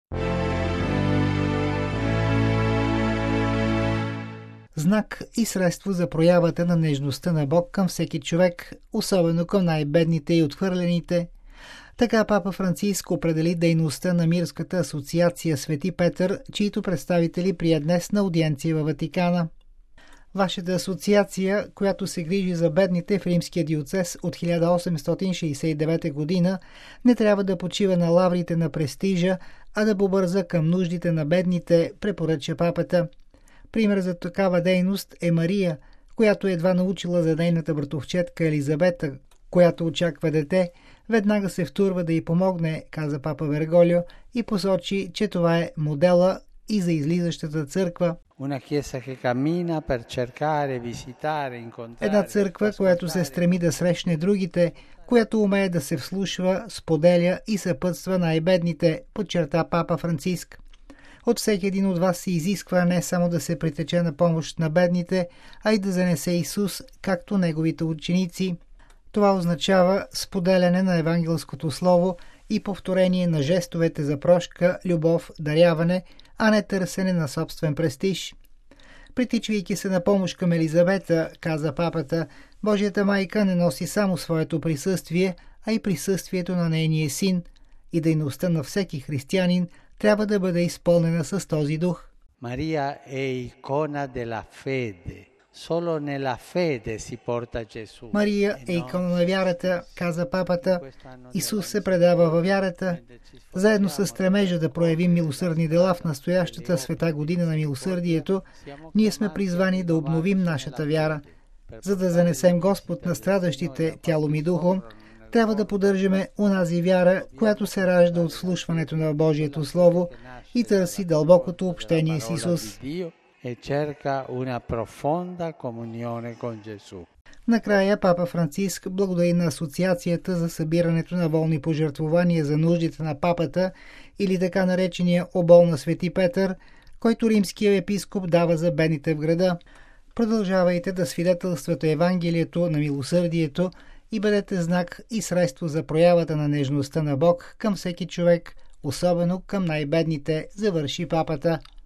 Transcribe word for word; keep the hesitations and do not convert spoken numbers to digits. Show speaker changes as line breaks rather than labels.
Знак и средство за проявата на нежността на Бог към всеки човек, особено към най-бедните и отхвърлените. Така папа Франциск определи дейността на Мирската асоциация Свети Петър, чието представители прие днес на аудиенция във Ватикана. Вашата асоциация, която се грижи за бедните в Римския диоцез от хиляда осемстотин шейсет и девета година, не трябва да почива на лаврите на престижа, а да побърза към нуждите на бедните, препоръча папата. Пример за такава дейност е Мария, която едва научила за нейната братовчетка Елизабета, която очаква дете, веднага се втурва да й помогне, каза папа Берголио, и посочи, че това е модела и за излизащата църква. Една църква, която се стреми да срещне другите, която умее да се вслушва, споделя и съпътства най-бедните, подчерта папа Франциск. От всеки един от вас се изисква не само да се притече на помощ на бедните, а и да занесе Исус, както неговите ученици. Това означава споделяне на евангелското слово и повторение на жестовете за прошка, любов, даряване, а не търсене на собствен престиж. Притичвайки се на помощ към Елизабета, каза папата, Божията майка не носи само своето присъствие, а и присъствието на нейния син, и дейността на всеки християнин трябва да бъде изпълнена с този дух.
Мария е икона della fede. Solo nella fede si porta Gesù.
Мария е икона на вярата, каза папата. Исус се предава във вярата. Заедно с стремежа да проявим милосърдни дела в настоящата света година на милосърдието, ние сме призвани да обновим нашата вяра. За да занесем Господ на страдащите тялом и духом, трябва да поддържаме унази вяра, която се ражда от слушването на Божието Слово и търси дълбокото общение с Исус. Накрая папа Франциск благодари на Асоциацията за събирането на волни пожертвования за нуждите на папата или така наречения обол на Свети Петър, който римският епископ дава за бедните в града. Продължавайте да свидетелствате Евангелието на милосърдието и бъдете знак и средство за проявата на нежността на Бог към всеки човек, особено към най-бедните, завърши папата.